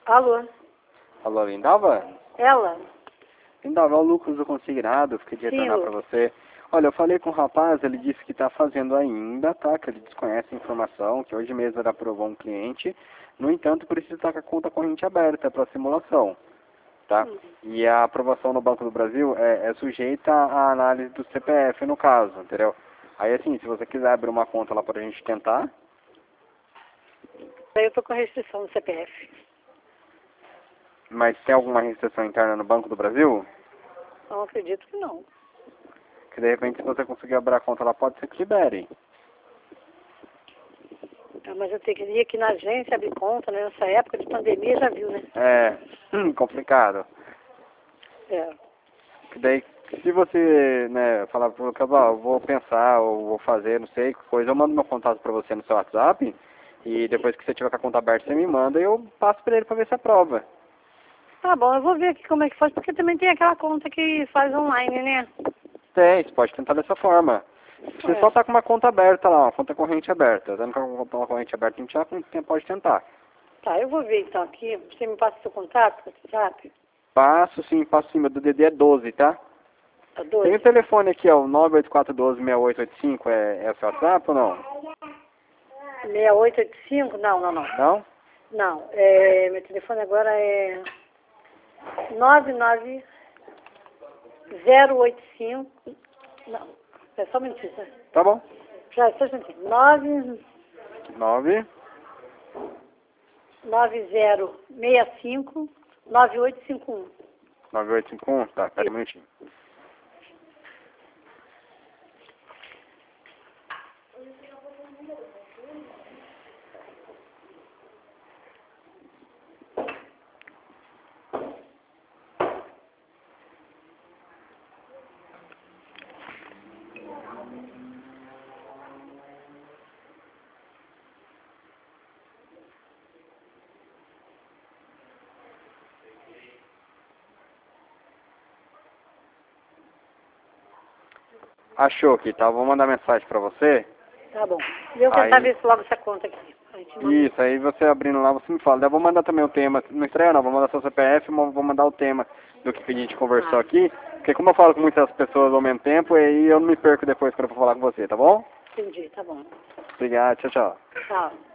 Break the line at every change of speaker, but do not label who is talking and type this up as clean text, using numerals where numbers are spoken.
Alô?
Alô, Lindalva?
Ela?
Lindalva, é o Lucas do Consignado, fiquei de
Sim,
retornar para você. Olha, eu falei com o rapaz, ele disse que está fazendo ainda, tá? Que ele desconhece a informação, que hoje mesmo ele aprovou um cliente. No entanto, precisa estar com a conta corrente aberta para simulação, tá? E a aprovação no Banco do Brasil é sujeita à análise do CPF, no caso, entendeu? Aí, assim, se você quiser abrir uma conta lá para a gente tentar...
Eu tô com restrição no CPF.
Mas tem alguma restrição interna no Banco do Brasil?
Não acredito que não.
Que de repente, se você conseguir abrir a conta lá, pode ser que libere.
Mas eu teria que ir aqui na agência abrir conta, né? Nessa época de pandemia, já viu, né?
É, complicado.
É.
Que daí, se você, né, falar pro Lucas, ó, eu vou pensar, ou vou fazer, não sei, que coisa, eu mando meu contato pra você no seu WhatsApp, e depois que você tiver com a conta aberta, você me manda e eu passo pra ele pra ver se aprova.
Tá bom, eu vou ver aqui como é que faz, porque também tem aquela conta que faz online, né?
Tem, você pode tentar dessa forma. Você
É.
só tá com uma conta aberta lá, uma conta corrente aberta. Tendo com uma corrente aberta, a gente já pode tentar.
Tá, eu vou ver então aqui. Você me passa o seu contato, WhatsApp?
Passo sim, meu DDD é 12, tá?
Tá
Tem
12?
o telefone aqui, ó, o 984126885, é o seu WhatsApp ou não?
6885? Não, não, não.
Não?
Não, meu telefone agora é 99085. Não, é só um minutinho, né?
Tá bom.
Já, só um minutinho.
9...
9065 9851.
9851? Tá, pera um minutinho. Achou aqui, tá? Vou mandar mensagem pra você.
Tá bom. E eu tentar
Aí-
ver se logo essa conta aqui. A gente manda.
Isso, aí você abrindo lá, você me fala. Eu vou mandar também o tema. Não estreia não, vou mandar seu CPF, vou mandar o tema do que a gente conversou aqui. Porque como eu falo com muitas pessoas ao mesmo tempo, aí eu não me perco depois quando eu for falar com você, tá bom?
Entendi, tá bom.
Obrigado, tchau, tchau.
Tchau.